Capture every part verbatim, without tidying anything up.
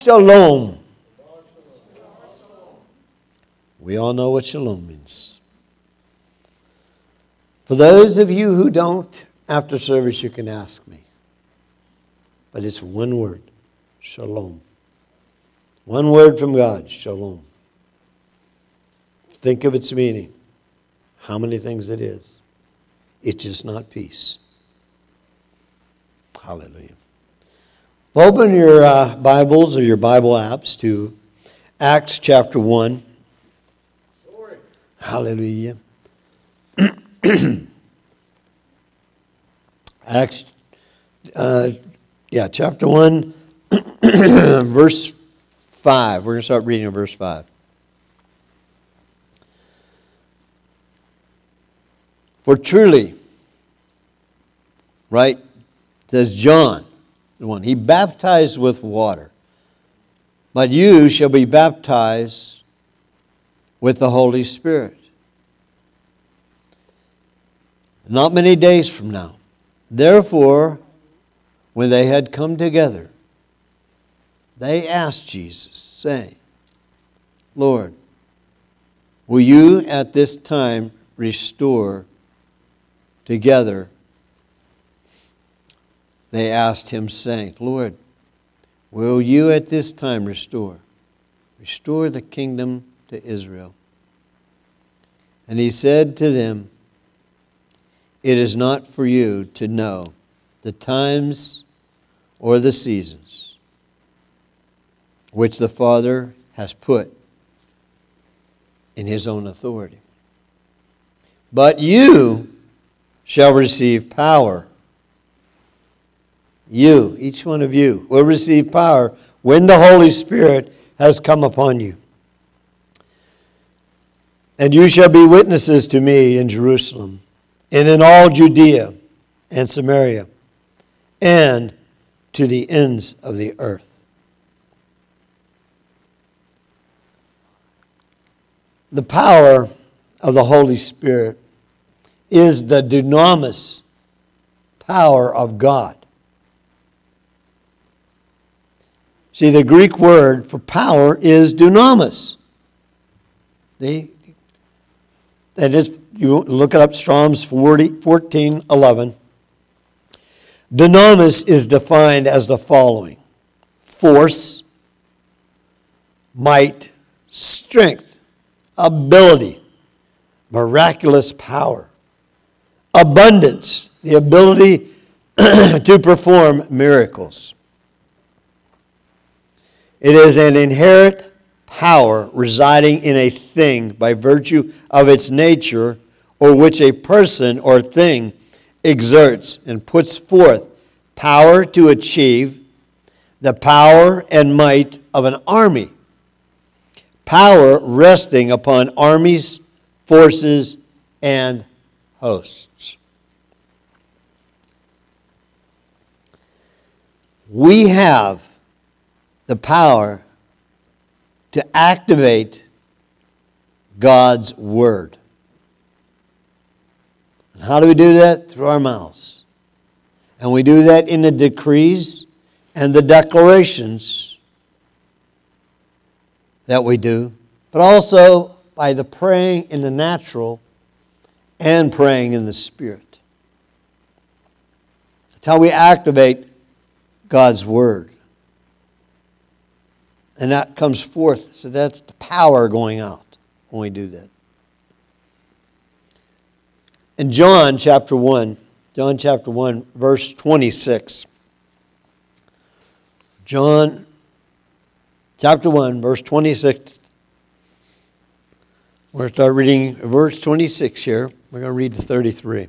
Shalom. We all know what shalom means. For those of you who don't, after service you can ask me. But it's one word, shalom. One word from God, shalom. Think of its meaning. How many things it is. It's just not peace. Hallelujah. Open your uh, Bibles or your Bible apps to Acts chapter one. Glory. Hallelujah. Acts, uh, yeah, chapter one, verse five. We're going to start reading in verse five. For truly, right, says John, the one, he baptized with water, but you shall be baptized with the Holy Spirit. Not many days from now. Therefore, when they had come together, they asked Jesus, saying, Lord, will you at this time restore together? They asked him, saying, Lord, will you at this time restore? Restore the kingdom to Israel. And he said to them, it is not for you to know the times or the seasons which the Father has put in his own authority. But you shall receive power. You, each one of you, will receive power when the Holy Spirit has come upon you. And you shall be witnesses to me in Jerusalem, and in all Judea and Samaria, and to the ends of the earth. The power of the Holy Spirit is the dunamis power of God. See, the Greek word for power is dunamis. The, and it's, you look it up, Strong's fourteen eleven. Dunamis is defined as the following: force, might, strength, ability, miraculous power, abundance, the ability to perform miracles. It is an inherent power residing in a thing by virtue of its nature, or which a person or thing exerts and puts forth power to achieve the power and might of an army. Power resting upon armies, forces, and hosts. We have the power to activate God's Word. And how do we do that? Through our mouths. And we do that in the decrees and the declarations that we do, but also by the praying in the natural and praying in the Spirit. That's how we activate God's Word. And that comes forth. So that's the power going out when we do that. In John chapter one, John chapter one, verse twenty-six. John chapter one, verse twenty-six. We're going to start reading verse twenty-six here. We're going to read to thirty-three.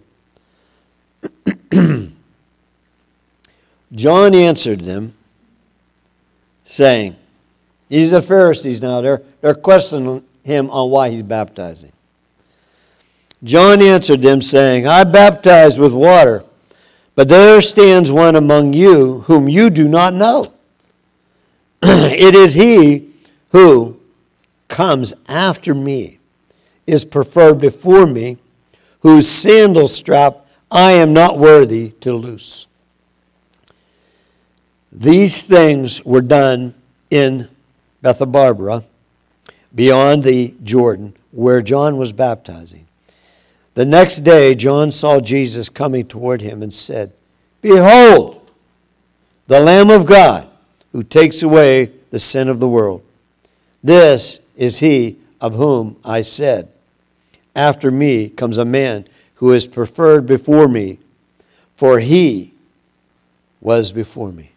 John answered them, saying, these are the Pharisees now. They're, they're questioning him on why he's baptizing. John answered them, saying, I baptize with water, but there stands one among you whom you do not know. It is he who comes after me, is preferred before me, whose sandal strap I am not worthy to loose. These things were done in Bethabara, beyond the Jordan, where John was baptizing. The next day, John saw Jesus coming toward him and said, "Behold, the Lamb of God, who takes away the sin of the world. This is he of whom I said, after me comes a man who is preferred before me, for he was before me.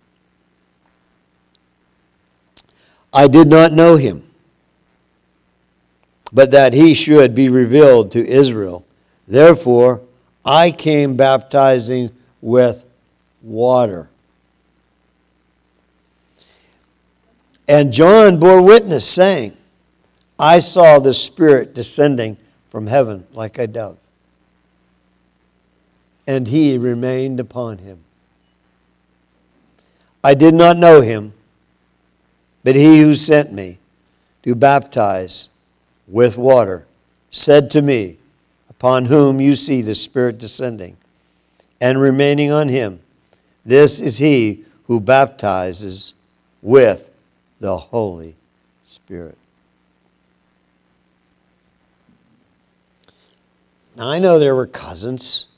I did not know him, but that he should be revealed to Israel. Therefore, I came baptizing with water." And John bore witness, saying, "I saw the Spirit descending from heaven like a dove, and he remained upon him. I did not know him, but he who sent me to baptize with water said to me, upon whom you see the Spirit descending and remaining on him, this is he who baptizes with the Holy Spirit." Now, I know there were cousins,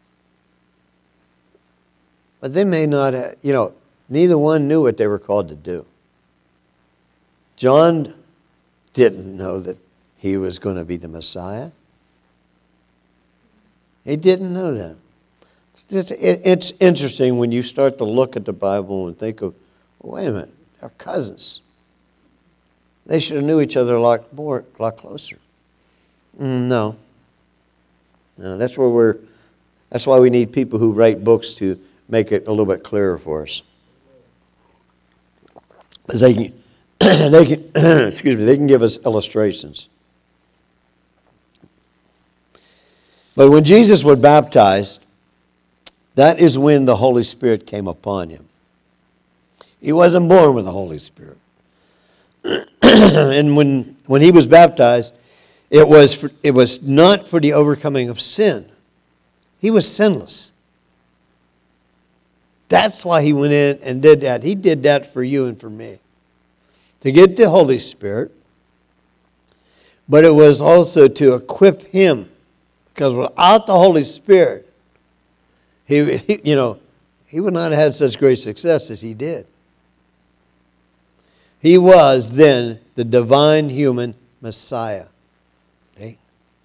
but they may not have, you know, neither one knew what they were called to do. John didn't know that he was going to be the Messiah. He didn't know that. It's, it's interesting when you start to look at the Bible and think of, well, wait a minute, they're cousins. They should have knew each other a lot more, a lot closer. Mm, no. No, that's where we're, that's why we need people who write books to make it a little bit clearer for us. Because they can, they can excuse me, they can give us illustrations. But when Jesus was baptized, that is when the Holy Spirit came upon him. He wasn't born with the Holy Spirit. And when, when he was baptized, it was, for, it was not for the overcoming of sin. He was sinless. That's why he went in and did that. He did that for you and for me, to get the Holy Spirit. But it was also to equip him, because without the Holy Spirit, he, he you know, he would not have had such great success as he did. He was then the divine human Messiah. Okay?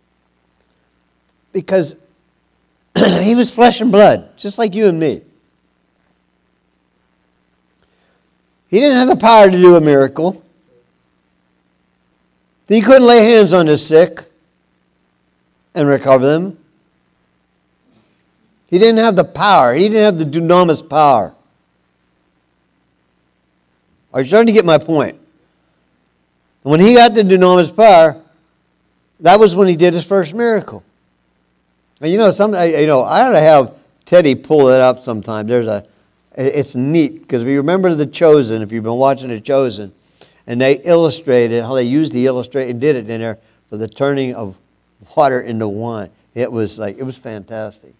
Because he was flesh and blood, just like you and me. He didn't have the power to do a miracle. He couldn't lay hands on the sick and recover them. He didn't have the power. He didn't have the dunamis power. Are you starting to get my point? When he got the dunamis power, that was when he did his first miracle. And you know, some, you know, I ought to have Teddy pull it up sometime. There's a, it's neat because we remember The Chosen. If you've been watching The Chosen, and they illustrated how they used the illustration and did it in there for the turning of water into wine. It was like it was fantastic.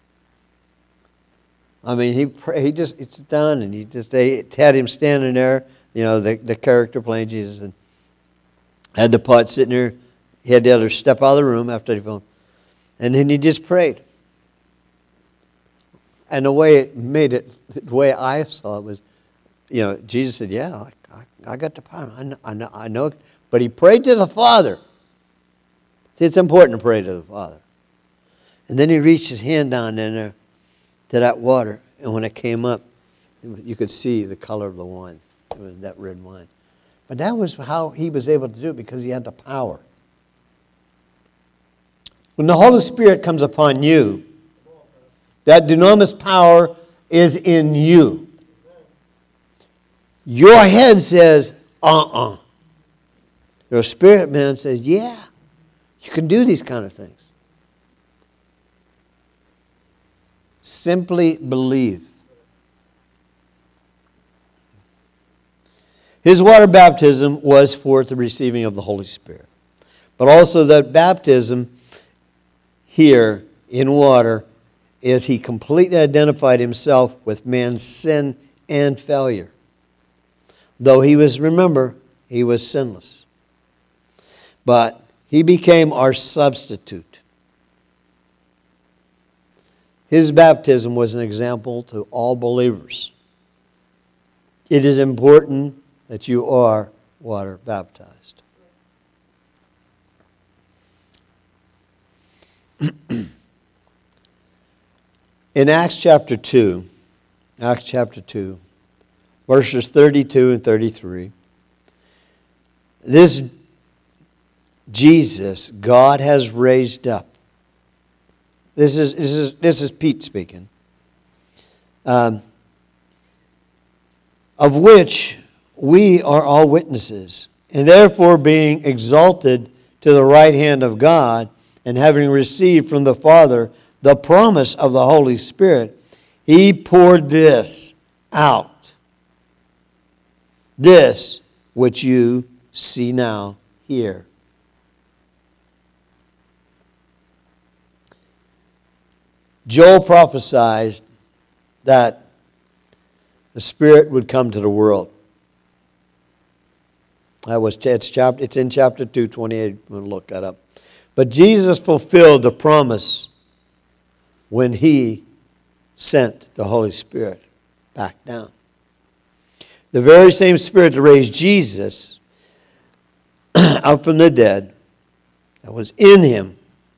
I mean, he he just it's done, and he just they had him standing there. You know, the, the character playing Jesus, and had the pot sitting there. He had the other step out of the room after he filmed. And then he just prayed. And the way it made it, the way I saw it was, you know, Jesus said, yeah, I, I, I got the power. I know, I know, I know. But he prayed to the Father. See, it's important to pray to the Father. And then he reached his hand down in there to that water. And when it came up, you could see the color of the wine. It was that red wine. But that was how he was able to do it, because he had the power. When the Holy Spirit comes upon you, that dunamis power is in you. Your head says, uh-uh. Your spirit man says, yeah, you can do these kind of things. Simply believe. His water baptism was for the receiving of the Holy Spirit. But also that baptism here in water is he completely identified himself with man's sin and failure. Though he was, remember, he was sinless. But he became our substitute. His baptism was an example to all believers. It is important that you are water baptized. In Acts chapter two, Acts chapter two, verses thirty-two and thirty-three, this Jesus God has raised up. This is this is this is Pete speaking. Um, of which we are all witnesses, and therefore being exalted to the right hand of God, and having received from the Father the promise of the Holy Spirit, he poured this out. This which you see now here. Joel prophesied that the Spirit would come to the world. That was it's chapter. It's in chapter two, twenty-eight. I'm going to look that up. But Jesus fulfilled the promise when he sent the Holy Spirit back down. The very same Spirit that raised Jesus out from the dead, that was in him,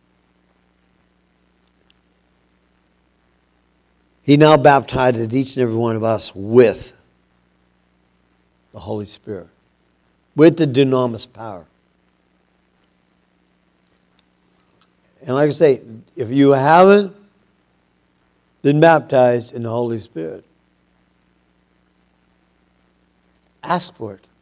he now baptized each and every one of us with the Holy Spirit, with the dunamis power. And like I say, if you haven't been baptized in the Holy Spirit, ask for it.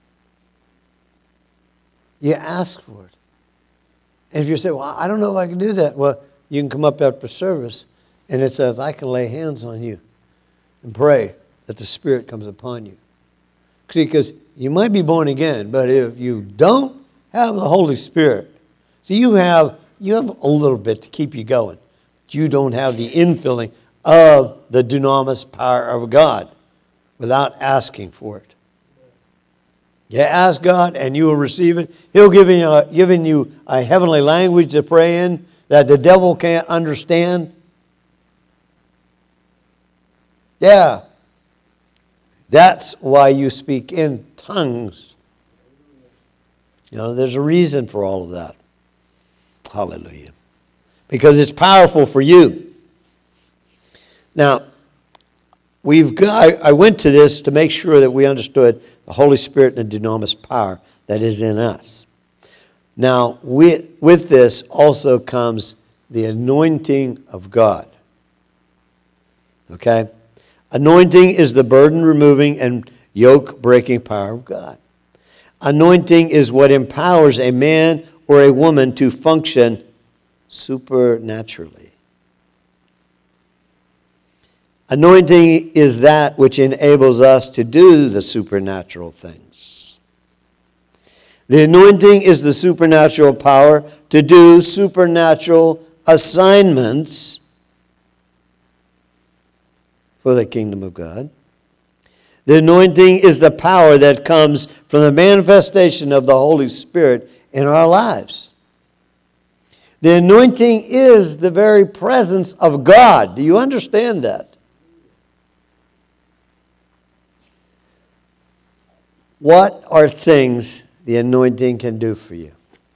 You ask for it. And if you say, well, I don't know if I can do that, well, you can come up after service, and it says, I can lay hands on you and pray that the Spirit comes upon you. Because you might be born again, but if you don't have the Holy Spirit, see, you have you have a little bit to keep you going. But you don't have the infilling of the dunamis power of God without asking for it. You ask God and you will receive it. He'll give you a, giving you a heavenly language to pray in that the devil can't understand. Yeah. That's why you speak in tongues. You know, there's a reason for all of that. Hallelujah. Because it's powerful for you. Now, we've got, I went to this to make sure that we understood the Holy Spirit and the dunamis power that is in us. Now, with, with this also comes the anointing of God. Okay? Anointing is the burden-removing and yoke-breaking power of God. Anointing is what empowers a man or a woman to function supernaturally. Anointing is that which enables us to do the supernatural things. The anointing is the supernatural power to do supernatural assignments for the kingdom of God. The anointing is the power that comes from the manifestation of the Holy Spirit in our lives. The anointing is the very presence of God. Do you understand that? What are things the anointing can do for you?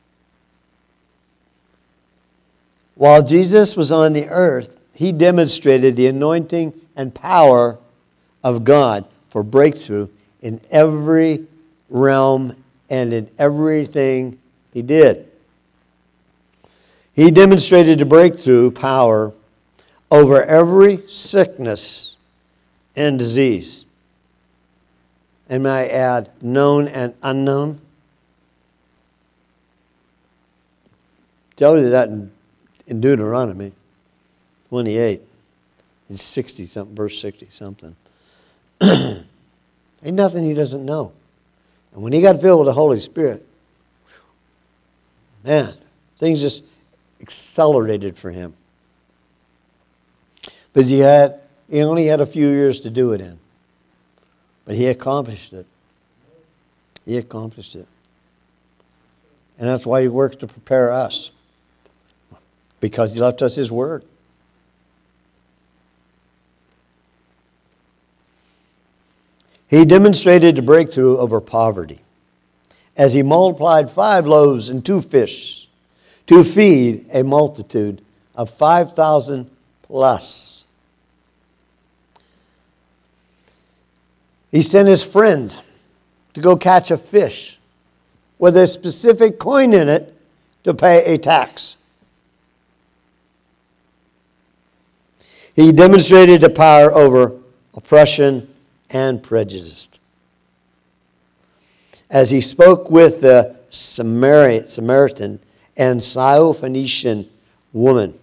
While Jesus was on the earth, he demonstrated the anointing and power of God for breakthrough in every realm and in everything he did. He demonstrated the breakthrough power over every sickness and disease. And may I add, known and unknown? Tell you that in, in Deuteronomy twenty-eight. In sixty something, verse sixty something. Ain't nothing he doesn't know. And when he got filled with the Holy Spirit, man, things just accelerated for him. Because he had he only had a few years to do it in. But he accomplished it. He accomplished it. And that's why he works to prepare us. Because he left us his word. He demonstrated the breakthrough over poverty as he multiplied five loaves and two fish to feed a multitude of five thousand plus. He sent his friend to go catch a fish with a specific coin in it to pay a tax. He demonstrated the power over oppression and prejudice as he spoke with the Samaritan and Syrophoenician woman.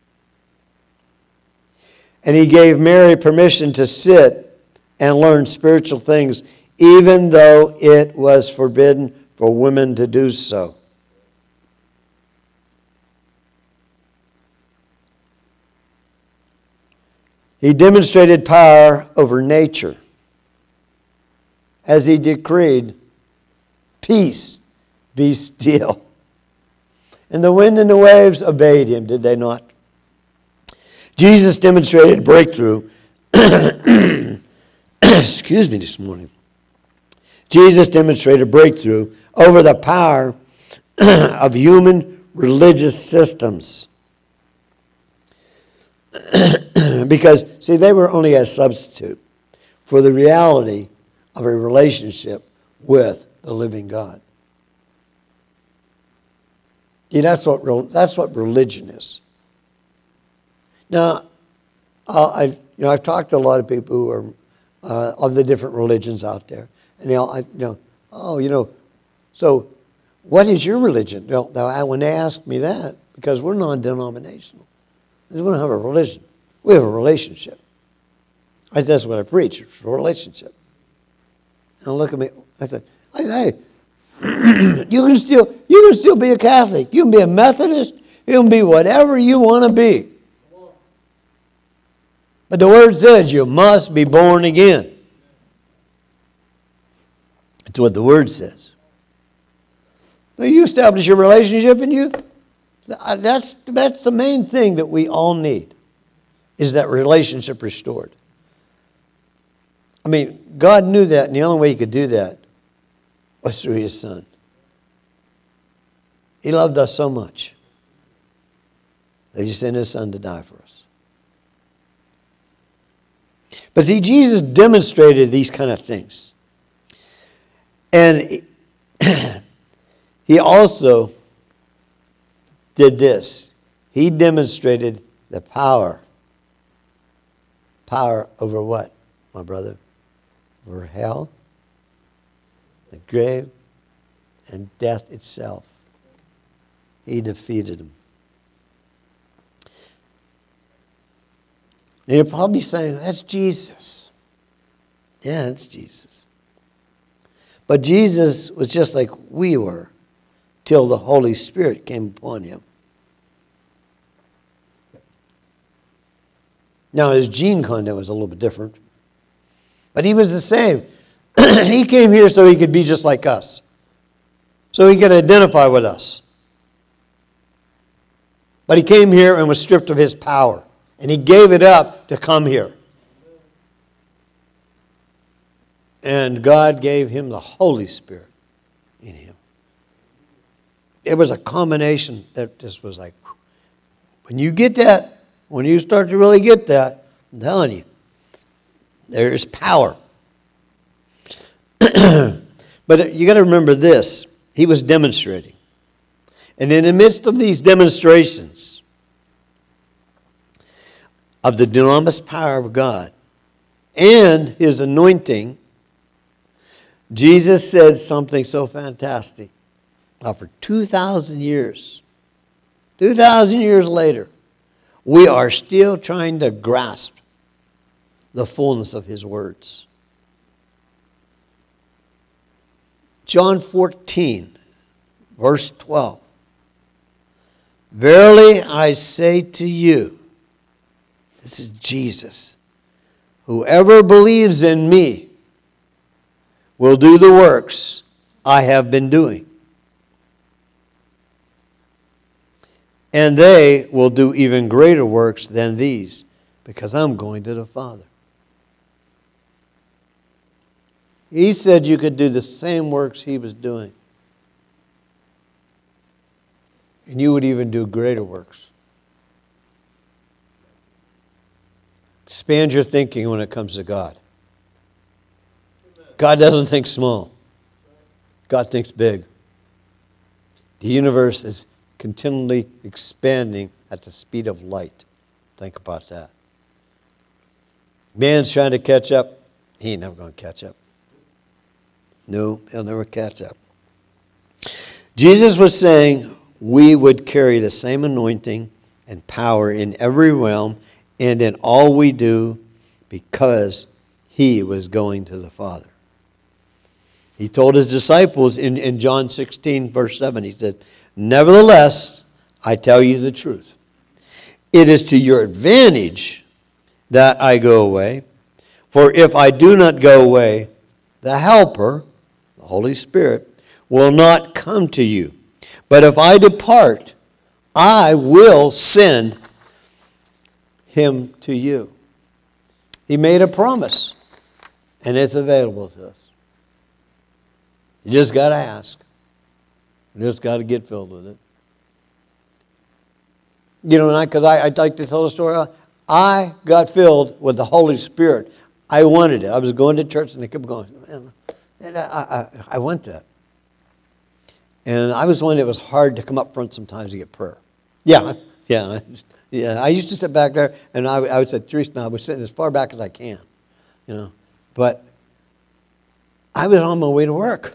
And he gave Mary permission to sit and learn spiritual things, even though it was forbidden for women to do so. He demonstrated power over nature as he decreed, "Peace, be still." And the wind and the waves obeyed him, did they not? Jesus demonstrated breakthrough. Excuse me this morning. Jesus demonstrated breakthrough over the power of human religious systems. Because, see, they were only a substitute for the reality of a relationship with the living God. See, that's what that's what religion is. Now, I you know I've talked to a lot of people who are uh, of the different religions out there, and you know, I, you know, oh, you know, so what is your religion? Well, when they ask me that, because we're non-denominational, we don't have a religion. We have a relationship. I, that's what I preach. It's a relationship. And look at me. I said, hey, you can still you can still be a Catholic. You can be a Methodist. You can be whatever you want to be. But the Word says you must be born again. That's what the Word says. So you establish your relationship, and you that's that's the main thing that we all need, is that relationship restored. I mean, God knew that, and the only way He could do that was through His Son. He loved us so much that He sent His Son to die for us. But see, Jesus demonstrated these kind of things. And He also did this. He demonstrated the power. Power over what, my brother? Over hell, the grave, and death itself. He defeated them. And you're probably saying, that's Jesus. Yeah, it's Jesus. But Jesus was just like we were till the Holy Spirit came upon Him. Now, his gene content was a little bit different. But He was the same. He came here so He could be just like us. So He could identify with us. But He came here and was stripped of His power. And He gave it up to come here. And God gave Him the Holy Spirit in Him. It was a combination that just was like, when you get that, when you start to really get that, I'm telling you, there is power. But you got to remember this. He was demonstrating. And in the midst of these demonstrations of the dunamis power of God and His anointing, Jesus said something so fantastic. Now, for two thousand years, two thousand years later, we are still trying to grasp the fullness of His words. John fourteen, verse twelve. Verily I say to you, this is Jesus, whoever believes in me will do the works I have been doing. And they will do even greater works than these, because I'm going to the Father. He said you could do the same works he was doing. And you would even do greater works. Expand your thinking when it comes to God. God doesn't think small. God thinks big. The universe is continually expanding at the speed of light. Think about that. Man's trying to catch up. He ain't never going to catch up. No, he'll never catch up. Jesus was saying we would carry the same anointing and power in every realm and in all we do because he was going to the Father. He told his disciples in, in John sixteen, verse seven, he said, nevertheless, I tell you the truth. It is to your advantage that I go away. For if I do not go away, the Helper, the Holy Spirit, will not come to you. But if I depart, I will send him to you. He made a promise, and it's available to us. You just got to ask. You just got to get filled with it. You know, because I, I'd like to tell a story. I got filled with the Holy Spirit. I wanted it. I was going to church, and I kept going. And I, I, I went to it. And I was one that was hard to come up front sometimes to get prayer. Yeah, yeah, yeah. I used to sit back there, and I, I would say, Teresa, I was sitting as far back as I can, you know. But I was on my way to work.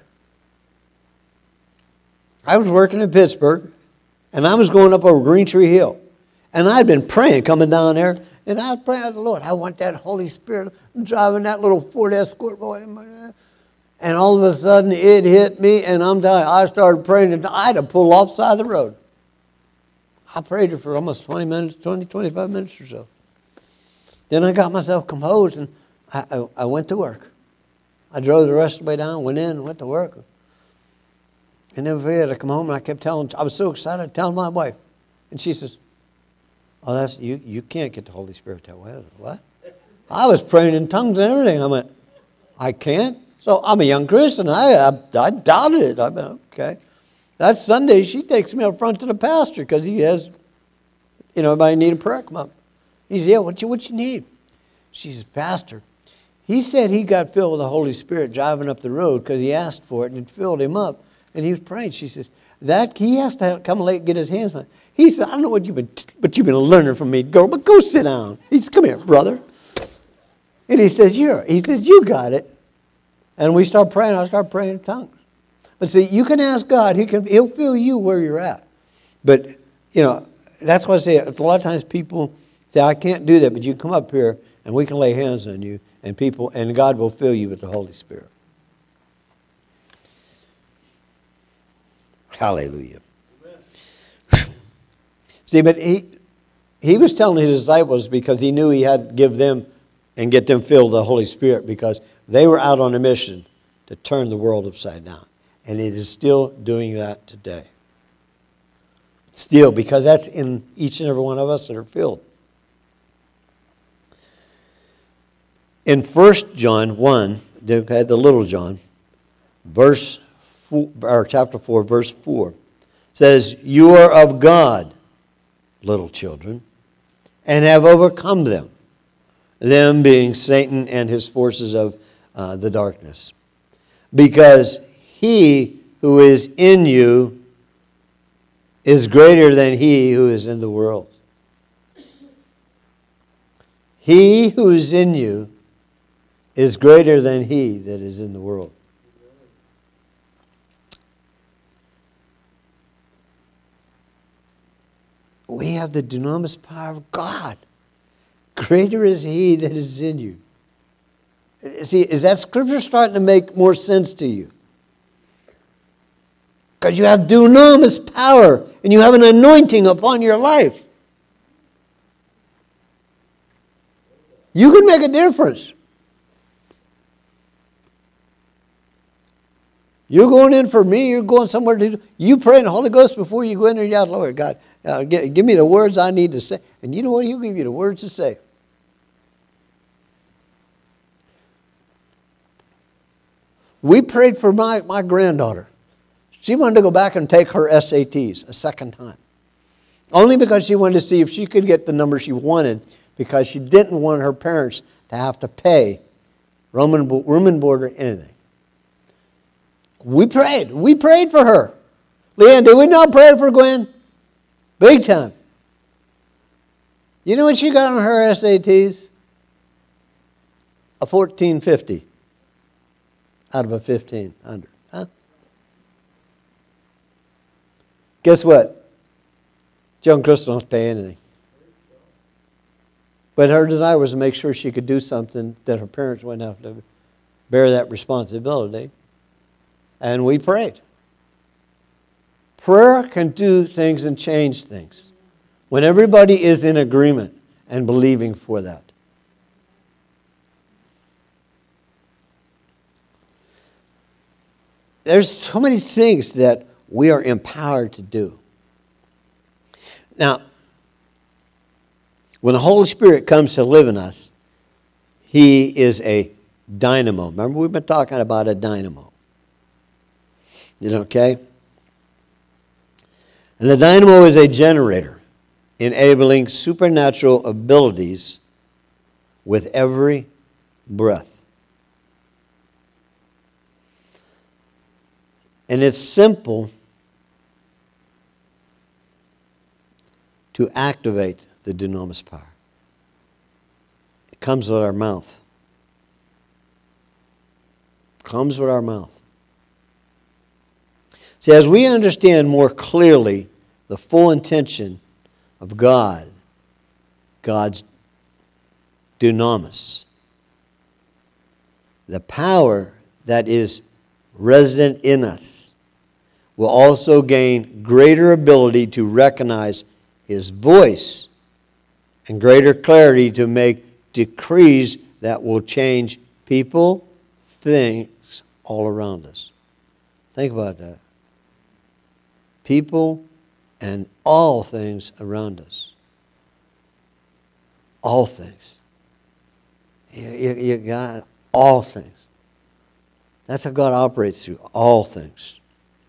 I was working in Pittsburgh, and I was going up over Green Tree Hill. And I'd been praying coming down there, and I was praying to the Lord, I want that Holy Spirit. I'm driving that little Ford Escort, boy. And all of a sudden, it hit me, and I'm telling you, I started praying, and I had to pull off the side of the road. I prayed for almost twenty minutes, twenty, twenty-five minutes or so. Then I got myself composed, and I, I, I went to work. I drove the rest of the way down, went in, went to work. And then I had to come home, and I kept telling, I was so excited, telling my wife. And she says, oh, that's you, you can't get the Holy Spirit that way. I said, what? I was praying in tongues and everything. I went, I can't? So I'm a young Christian. I, I, I doubted it. I went, okay. That Sunday, she takes me up front to the pastor because he has, you know, everybody need a prayer. Come up. He said, yeah, what you, what you need? She says, Pastor, he said he got filled with the Holy Spirit driving up the road because he asked for it and it filled him up. And he was praying. She says, that he has to come late and get his hands on it. He said, I don't know what you've been, but you've been learning from me, girl, but go sit down. He said, come here, brother. And he says, you're, he says, you got it. And we start praying. I start praying in tongues. But see, you can ask God. He can, he'll fill you where you're at. But, you know, that's why I say a lot of times people say, I can't do that, but you come up here and we can lay hands on you and people, and God will fill you with the Holy Spirit. Hallelujah. Amen. See, but he, he was telling his disciples because he knew he had to give them and get them filled with the Holy Spirit because they were out on a mission to turn the world upside down. And it is still doing that today. Still, because that's in each and every one of us that are filled. In First John one, they had the little John, verse four, or chapter four, verse four, says, you are of God, little children, and have overcome them. Them being Satan and his forces of uh, the darkness. Because he who is in you is greater than he who is in the world. He who is in you is greater than he that is in the world. We have the dunamis power of God. Greater is he that is in you. See, is that scripture starting to make more sense to you? Because you have dunamis power and you have an anointing upon your life. You can make a difference. You're going in for me. You're going somewhere to do. You pray in the Holy Ghost before you go in there. Yeah, Lord God, uh, give, give me the words I need to say. And you know what? He'll give you the words to say. We prayed for my, my granddaughter. She wanted to go back and take her S A Ts a second time. Only because she wanted to see if she could get the number she wanted, because she didn't want her parents to have to pay room and board or anything. We prayed. We prayed for her. Leanne, did we not pray for Gwen? Big time. You know what she got on her S A Ts? A fourteen fifty out of a fifteen hundred. Huh? Guess what? Joan Crystal don't pay anything. But her desire was to make sure she could do something that her parents wouldn't have to bear that responsibility. And we prayed. Prayer can do things and change things when everybody is in agreement and believing for that. There's so many things that we are empowered to do. Now, when the Holy Spirit comes to live in us, He is a dynamo. Remember, we've been talking about a dynamo. You know, okay? And the dynamo is a generator, enabling supernatural abilities with every breath. And it's simple to activate the dunamis power. It comes with our mouth. It comes with our mouth. See, as we understand more clearly the full intention of God, God's dunamis, the power that is resident in us, will also gain greater ability to recognize His voice and greater clarity to make decrees that will change people, things all around us. Think about that. People and all things around us. All things. You, you, you got all things. That's how God operates through all things.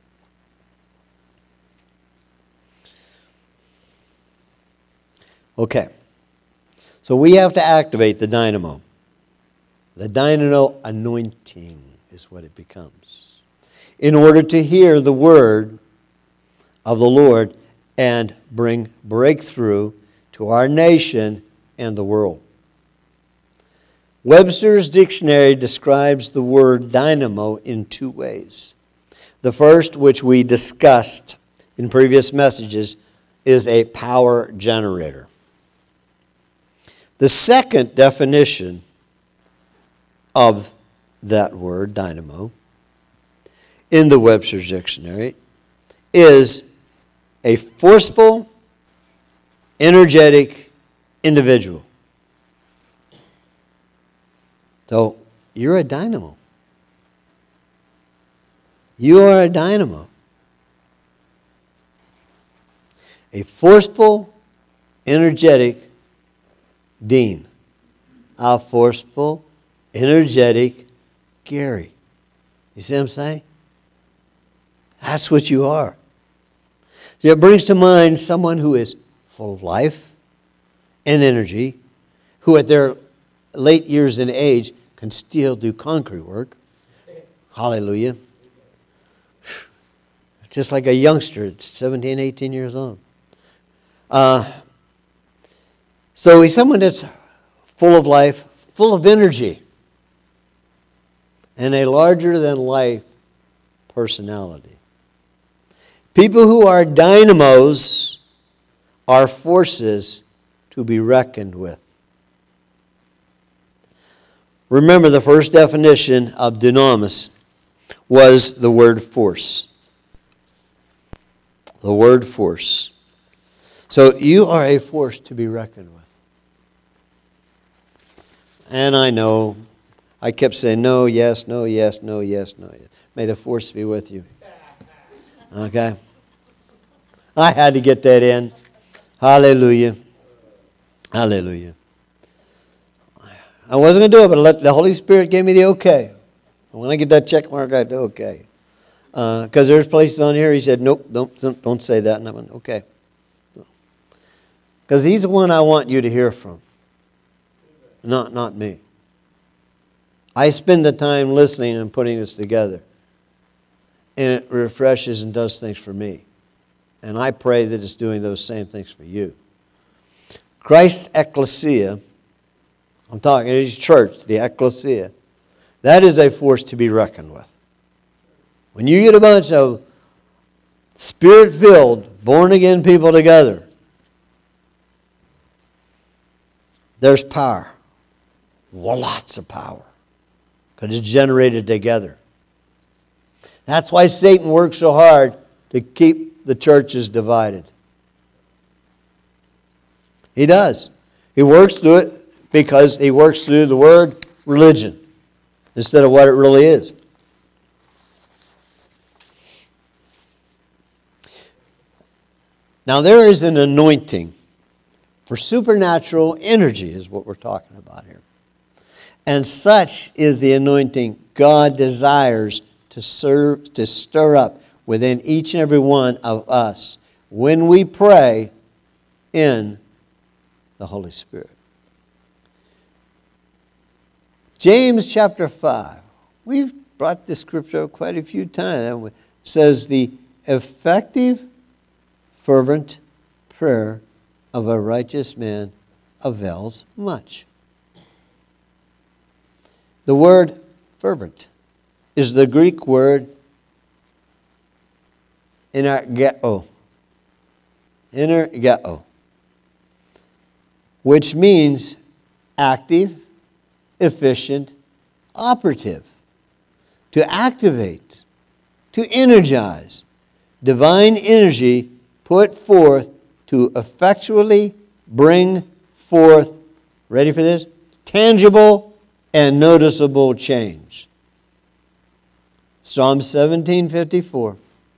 Okay. So we have to activate the dynamo. The dynamo anointing is what it becomes. In order to hear the word of the Lord and bring breakthrough to our nation and the world. Webster's dictionary describes the word dynamo in two ways. The first, which we discussed in previous messages, is a power generator. The second definition of that word, dynamo, in the Webster's dictionary, is a forceful, energetic individual. So, you're a dynamo. You are a dynamo. A forceful, energetic Dean. A forceful, energetic Gary. You see what I'm saying? That's what you are. So it brings to mind someone who is full of life and energy, who at their late years in age can still do concrete work. Hallelujah. Just like a youngster at seventeen, eighteen years old. Uh, so he's someone that's full of life, full of energy, and a larger-than-life personality. People who are dynamos are forces to be reckoned with. Remember, the first definition of dunamis was the word force. The word force. So you are a force to be reckoned with. And I know, I kept saying no, yes, no, yes, no, yes, no, yes. May the force be with you. Okay? I had to get that in. Hallelujah. Hallelujah. I wasn't going to do it, but let the Holy Spirit gave me the okay. When I get that check mark, I do okay. Because uh, there's places on here, he said, nope, don't, don't say that. And I went, okay. Because he's the one I want you to hear from. Not, not me. I spend the time listening and putting this together. And it refreshes and does things for me. And I pray that it's doing those same things for you. Christ's ecclesia, I'm talking his church, the ecclesia, that is a force to be reckoned with. When you get a bunch of Spirit-filled, born-again people together, there's power. Well, lots of power. Because it's generated together. That's why Satan works so hard to keep the churches divided. He does. He works through it because he works through the word religion instead of what it really is. Now there is an anointing for supernatural energy is what we're talking about here. And such is the anointing God desires to serve, to stir up within each and every one of us when we pray in the Holy Spirit. James chapter five. We've brought this scripture up quite a few times. Haven't we? It says the effective, fervent prayer of a righteous man avails much. The word fervent is the Greek word energeo. Energeo. Which means active, efficient, operative. To activate, to energize. Divine energy put forth to effectually bring forth, ready for this? Tangible and noticeable change. Psalm seventeen fifty-four.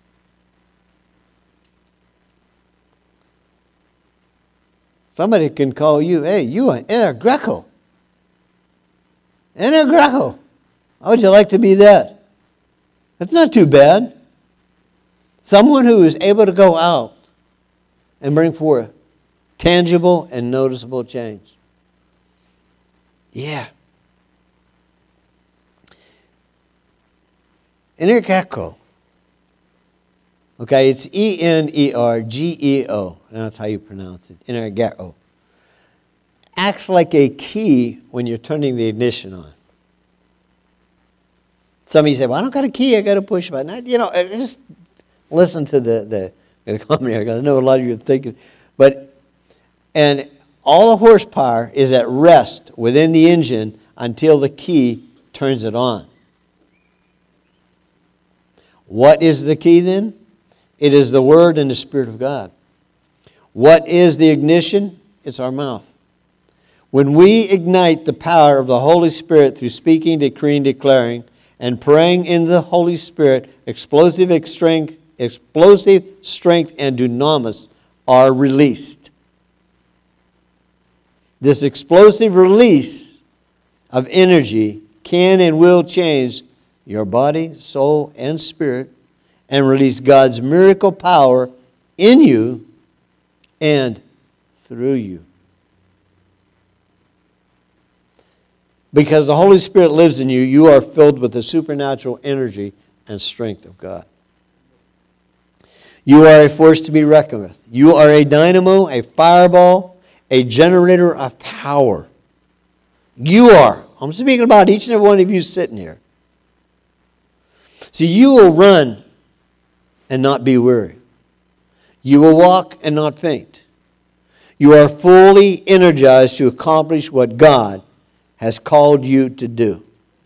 Somebody can call you, hey, you are Enter Greco. Enter Greco. How would you like to be that? That's not too bad. Someone who is able to go out and bring forth tangible and noticeable change. Yeah. Energeo. Okay, it's E N E R G E O. That's how you pronounce it. Energeo. Acts like a key when you're turning the ignition on. Some of you say, well, I don't got a key, I got to push a button. You know, just listen to the, the commentary. I know a lot of you are thinking. But, and all the horsepower is at rest within the engine until the key turns it on. What is the key then? It is the Word and the Spirit of God. What is the ignition? It's our mouth. When we ignite the power of the Holy Spirit through speaking, decreeing, declaring, and praying in the Holy Spirit, explosive strength, explosive strength and dunamis are released. This explosive release of energy can and will change your body, soul, and spirit, and release God's miracle power in you and through you. Because the Holy Spirit lives in you, you are filled with the supernatural energy and strength of God. You are a force to be reckoned with. You are a dynamo, a fireball, a generator of power. You are. I'm speaking about each and every one of you sitting here. See, you will run and not be weary. You will walk and not faint. You are fully energized to accomplish what God has called you to do.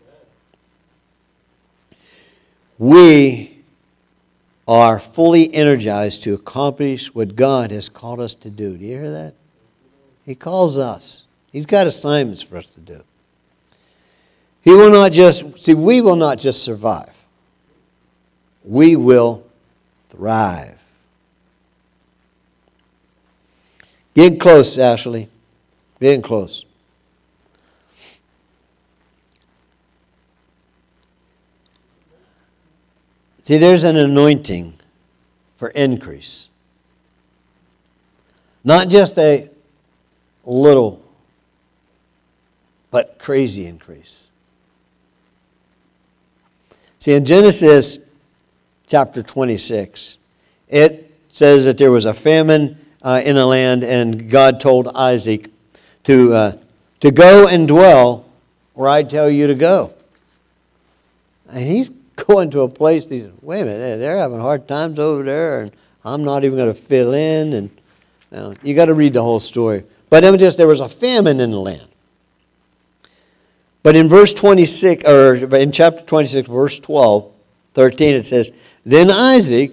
We are fully energized to accomplish what God has called us to do. Do you hear that? He calls us. He's got assignments for us to do. He will not just, see, we will not just survive. we will thrive. Getting close, Ashley. Getting close. See, there's an anointing for increase. Not just a little, but crazy increase. See, in Genesis chapter twenty-six, it says that there was a famine uh, in the land, and God told Isaac to, uh, to go and dwell where I tell you to go. And he's going to a place, he says, wait a minute, they're having hard times over there, and I'm not even going to fill in. And you know, you got to read the whole story. But it was just, there was a famine in the land. But in verse twenty-six, or in chapter twenty-six, verse twelve, thirteen, it says, then Isaac,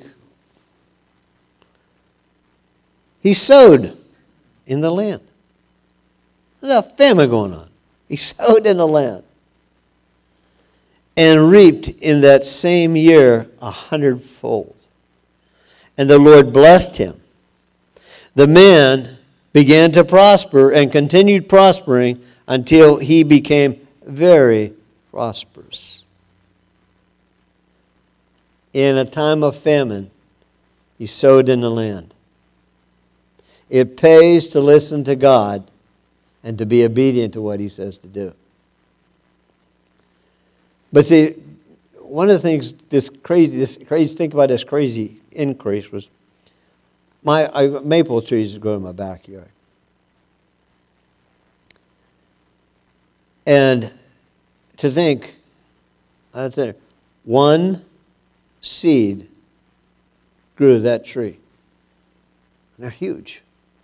he sowed in the land. There's a famine going on. He sowed in the land. And reaped in that same year a hundredfold. And the Lord blessed him. The man began to prosper and continued prospering until he became very prosperous. In a time of famine, he sowed in the land. It pays to listen to God and to be obedient to what he says to do. But see, one of the things, this crazy, this crazy, think about this crazy increase was, my I, maple trees grow in my backyard. And to think, that's it, one seed grew that tree. And they're huge.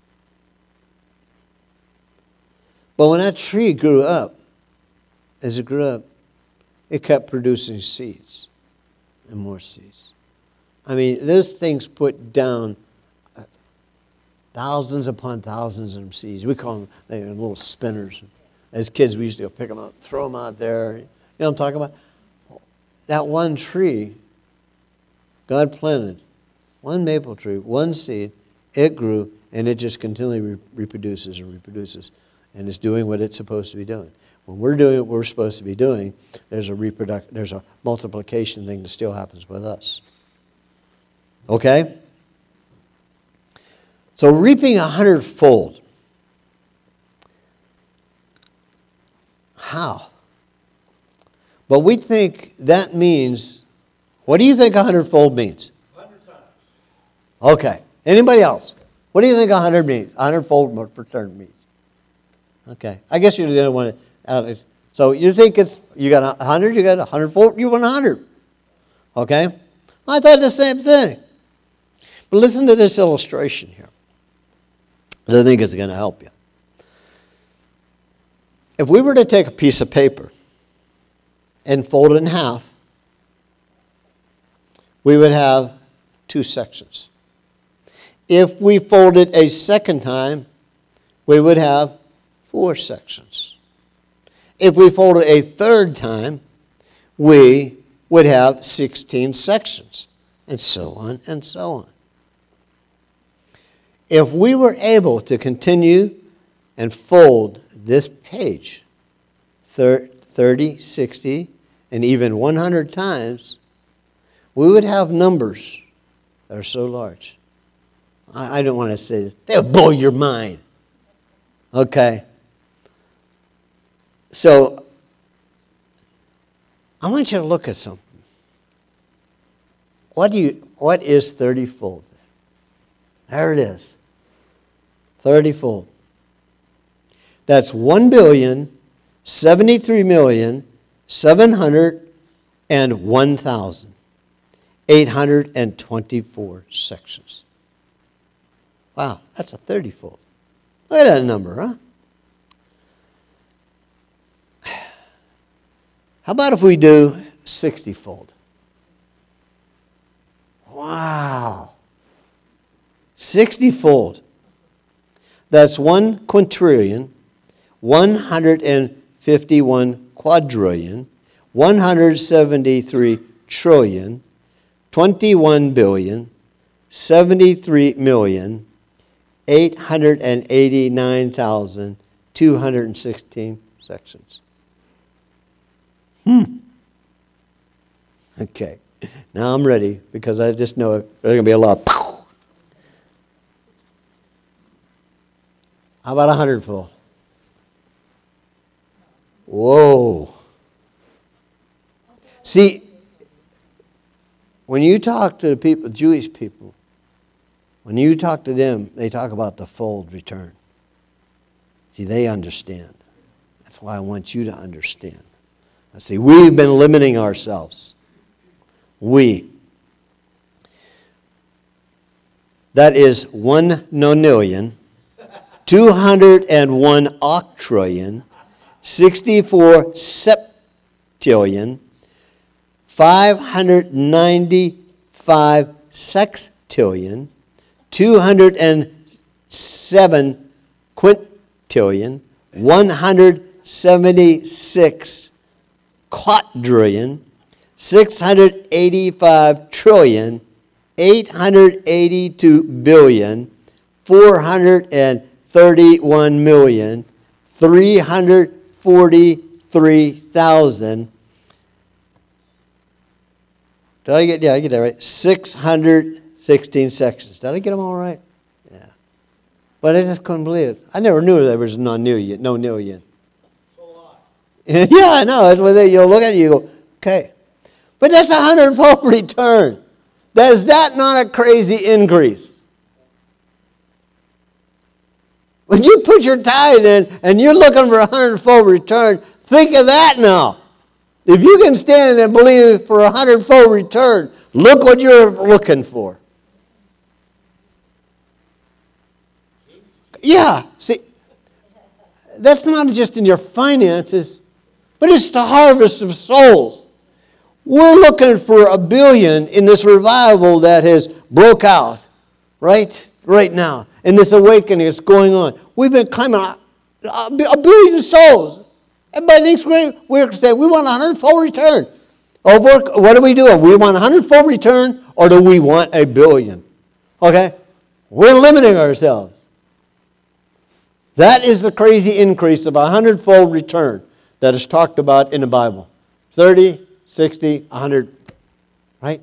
But when that tree grew up, as it grew up, it kept producing seeds and more seeds. I mean, those things put down thousands upon thousands of seeds. We call them they were little spinners. As kids, we used to go pick them up, throw them out there. You know what I'm talking about? That one tree, God planted, one maple tree, one seed, it grew, and it just continually re- reproduces and reproduces, and it's doing what it's supposed to be doing. When we're doing what we're supposed to be doing, there's a reproduc- there's a multiplication thing that still happens with us. Okay? So reaping a hundredfold. How? But we think that means, what do you think a hundredfold means? A hundred times. Okay. Anybody else? What do you think a hundred means? A hundredfold for certain means. Okay. I guess you didn't want to. So you think it's, you got a hundred, you got a hundredfold, you want a hundred. Okay? I thought the same thing. But listen to this illustration here. I think it's going to help you. If we were to take a piece of paper and fold it in half, we would have two sections. If we fold it a second time, we would have four sections. If we fold it a third time, we would have sixteen sections, and so on and so on. If we were able to continue and fold this page thirty, sixty, and even one hundred times, we would have numbers that are so large. I, I don't want to say this. They'll blow your mind. Okay. So, I want you to look at something. What do you? What is thirty-fold? There it is. thirty-fold. That's one billion, seventy-three million, seven hundred one thousand, eight hundred twenty-four sections. Wow, that's a thirty-fold. Look at that number, huh? How about if we do sixty-fold? Wow. sixty-fold. That's one quintillion, one hundred fifty-one quadrillion, one hundred seventy-three trillion, twenty-one billion, seventy-three million, eight hundred eighty-nine thousand, two hundred sixteen sections. Hmm. Okay. Now I'm ready because I just know there's going to be a lot. How about a hundredfold? Whoa. See, when you talk to the people, Jewish people, when you talk to them, they talk about the fold return. See, they understand. That's why I want you to understand. I see, we've been limiting ourselves. We. That is one nonillion, two hundred one octrillion, sixty-four septillion, five hundred ninety-five sextillion, two hundred seven quintillion, one hundred seventy-six quadrillion, six hundred eighty-five trillion, eight hundred eighty-two billion, four hundred thirty-one million, three hundred forty-three thousand. Did I get, yeah, I get that right. six hundred sixteen sections. Did I get them all right? Yeah. But I just couldn't believe it. I never knew there was no nillion. No nillion. Yeah, I know. That's what they, you look at it, you go, okay. But that's a hundredfold return. That is that not a crazy increase? When you put your tithe in and you're looking for a hundredfold return, think of that now. If you can stand and believe for a hundredfold return, look what you're looking for. Yeah, see, that's not just in your finances, but it's the harvest of souls. We're looking for a billion in this revival that has broke out, right? Right now. In this awakening that's going on. We've been climbing a, a billion souls. Everybody thinks we're, we're saying we want a hundredfold return. Over, what are we doing? We want a hundredfold return, or do we want a billion? Okay? We're limiting ourselves. That is the crazy increase of a hundredfold return that is talked about in the Bible. thirty, sixty, one hundred. Right?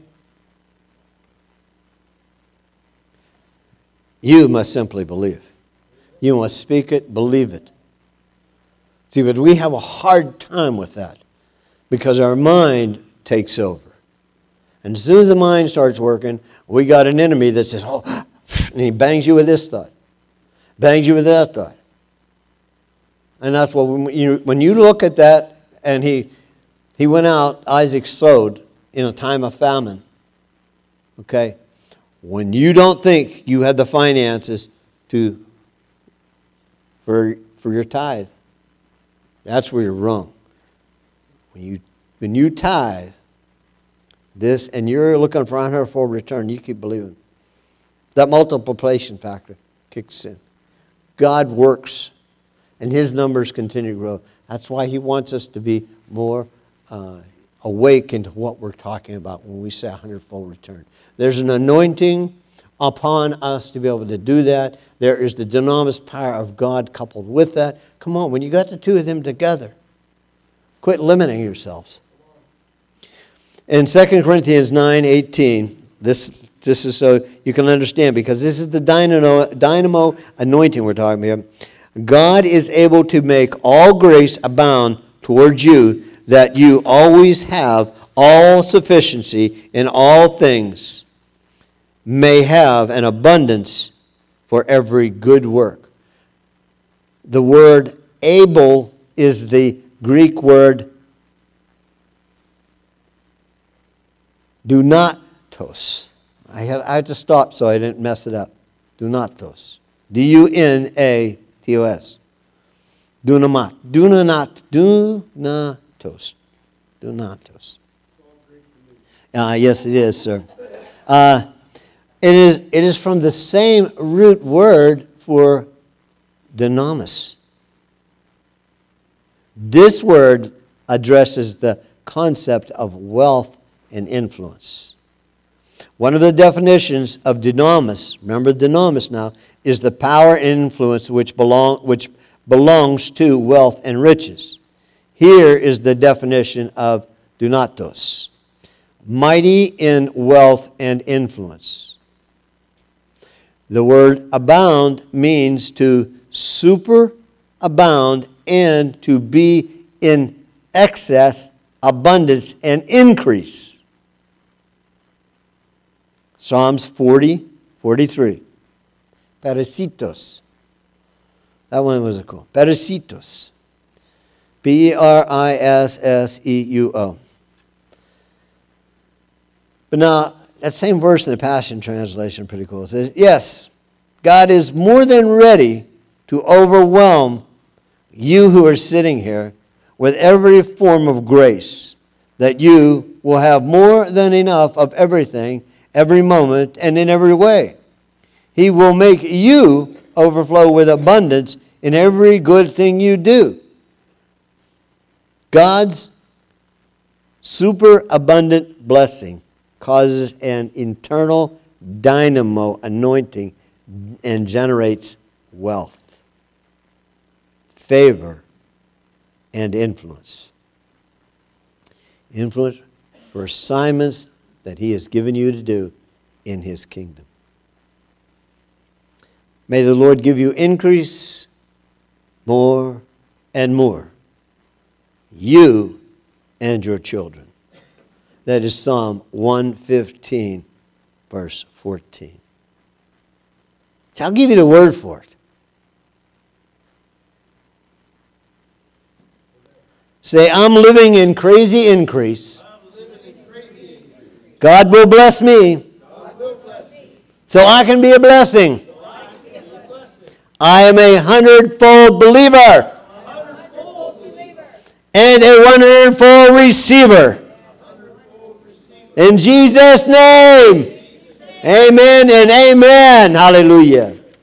You must simply believe. You must speak it, believe it. See, but we have a hard time with that because our mind takes over. And as soon as the mind starts working, we got an enemy that says, oh, and he bangs you with this thought, bangs you with that thought. And that's what, when you, when you look at that, and he, he went out, Isaac sowed in a time of famine. Okay? When you don't think you have the finances to for, for your tithe, that's where you're wrong. When you when you tithe this and you're looking for a hundredfold return, you keep believing. That multiplication factor kicks in. God works, and His numbers continue to grow. That's why He wants us to be more uh, awake into what we're talking about when we say a hundredfold return. There's an anointing upon us to be able to do that. There is the dunamis power of God coupled with that. Come on, when you got the two of them together, quit limiting yourselves. In Second Corinthians nine eighteen, this, this is so you can understand, because this is the dynamo, dynamo anointing we're talking about. God is able to make all grace abound towards you, that you always have all sufficiency in all things, may have an abundance for every good work. The word able is the Greek word dunatos. I had, I had to stop so I didn't mess it up. Dunatos. D U N A T O S. Dunamat. Dunanat. Dunatos. Dunatos. Uh, yes, it is, sir. Uh, It is, it is from the same root word for dunamis. This word addresses the concept of wealth and influence. One of the definitions of dunamis, remember dunamis now, is the power and influence which belong which belongs to wealth and riches. Here is the definition of dunatos. Mighty in wealth and influence. The word abound means to superabound and to be in excess, abundance, and increase. Psalms forty, forty-three. Perisitos. That one was cool. Perisitos. P E R I S S E U O. But now, that same verse in the Passion Translation, pretty cool. It says, yes, God is more than ready to overwhelm you who are sitting here with every form of grace, that you will have more than enough of everything, every moment, and in every way. He will make you overflow with abundance in every good thing you do. God's superabundant blessing causes an internal dynamo anointing and generates wealth, favor, and influence. Influence for assignments that He has given you to do in His kingdom. May the Lord give you increase more and more, you and your children. That is Psalm one fifteen, verse fourteen. So I'll give you the word for it. Say, I'm living in crazy increase. God will bless me so I can be a blessing. I am a hundredfold believer and a one hundredfold receiver. In Jesus' name, amen and amen. Hallelujah.